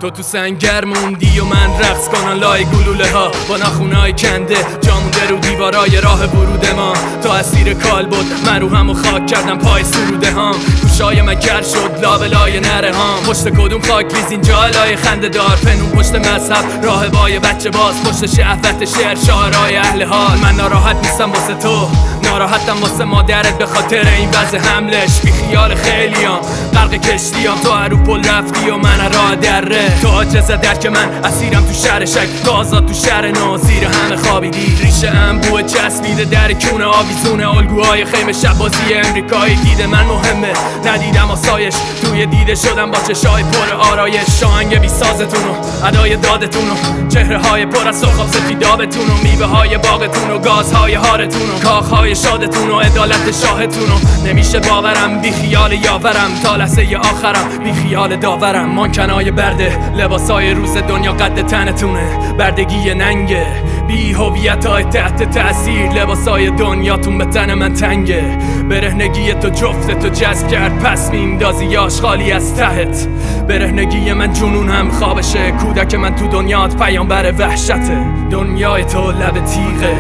تو سنگر موندی و من رقص کنم لای گلوله ها با ناخونای کنده جامونده رو دیوارای راه ورود ما. تا اسیر کال بود من رو همو خاک کردم پای سروده هام. گوشای من گر شد لابلای نره هام. پشت کدوم خاک ریز اینجا لای خنده دار پنون پشت مذهب راهبای بچه باز پشت شهوت شعر شاعرای اهل حال. من ناراحت نیستم واسه تو ناراحتم واسه مادرت به خاطر این وضع حملش. بی خیال خیلیام غرق کشتیام تو هرو پل رفتی و من راه دره. تو عاجز درک من اسیرم تو شهر شک تو آزاد تو شهر نو زیر همه خوابیدی. ریشه انبوه چسبیده در کونه آویزونه الگوهای خیمه شبازی امریکایی. دید من مهمه ندیدم آسایش توی دیده شدم با چشای پر آرایش. شاهنگ بی سازتونو ادای دادتونو چهره های پر از سرخاب سفیدابتونو میوه های باغتونو گازهای هارتونو کاخهای شادتونو عدالت شاهتونو. نمیشه باورم بی خیال یاورم تا لحظه آخرم بی خیال داورم. مانکنای برده لباسای روز دنیا قد تنتونه بردگی ننگه بی هویتای تحت تأثیر لباسای دنیاتون به تن من تنگه. برهنگی تو جفت تو جذب کرد پس میندازیاش خالی از تهت. برهنگی من جنون هم خوابشه کودک من تو دنیات پیامبر وحشته. دنیای تو لب تیغه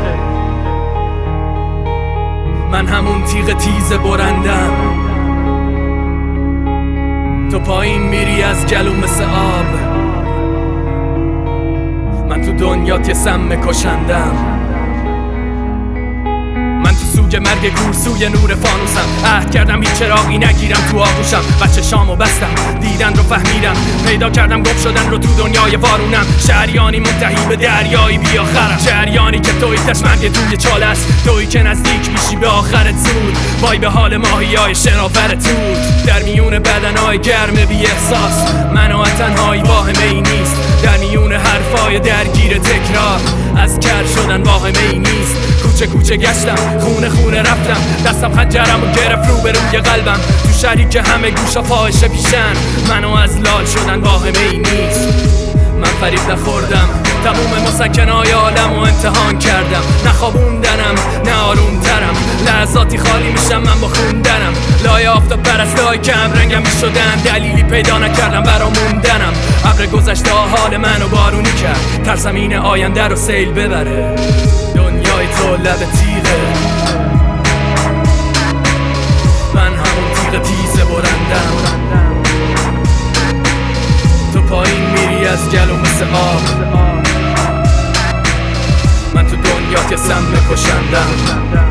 من همون تیغ تیز برندم. تو پایین میری از گلو مثل آب من تو دنیات یه سم کشندم. من تو سوگ مرگ گور سوی نور فانوسم. عهد کردم هیچ چراغی نگیرم تو آغوشم. بچه شامو بستم دیدن رو فهمیدم پیدا کردم گم شدن رو تو دنیای وارونم. شهریانی منتهی به دریایی بی آخرم. شهریانی که توی تشمرگ توی چاله است توی که نزدیک میشی به آخرت زود. وای به حال ماهی های شناورت بود در میون بدنهای گرم بی احساس. منو تنهایی واهمه ای نیست در میون حرفای درگیر تکرار. از کر شدن واهمه ای نیست کوچه کوچه گشتم خونه خونه رفتم دستم خنجرم و گرفت رو به روی قلبم. تو شهری که همه گوشا فاحشه پیشن منو از لال شدن واهمه ای نیست. من فریب نخوردم تموم مسکنای عالم و امتحان کردم. نخوابوندنم نه آرومترم لحظاتی خالی میشم من با خوندنم. لای آفتاب پرست لای کم رنگم میشدن دلیلی پیدا نکردم برا موندنم. ابر گذشته حال منو بارونی کرد ترسم این آینده رو سیل ببره. دنیای تو لب تیغه من همون تیغ تیز برندم. تو پایین میری از گلو مثل آب من تو دنیات یه سم کشندم.